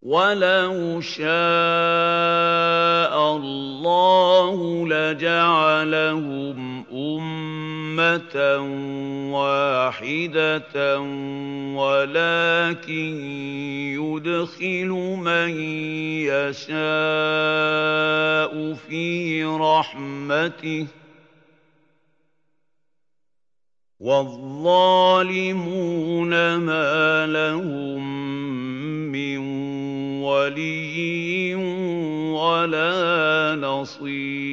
وَلَوْ شَاءَ اللَّهُ لَجَعَلَهُمْ أُمَّةً وَاحِدَةً وَلَٰكِن يُدْخِلُ مَن يَشَاءُ فِي رَحْمَتِهِ ۚ وَالظَّالِمُونَ مَا لَهُم مِّن وَلِيٍّ وَلَا نَصِيرٍ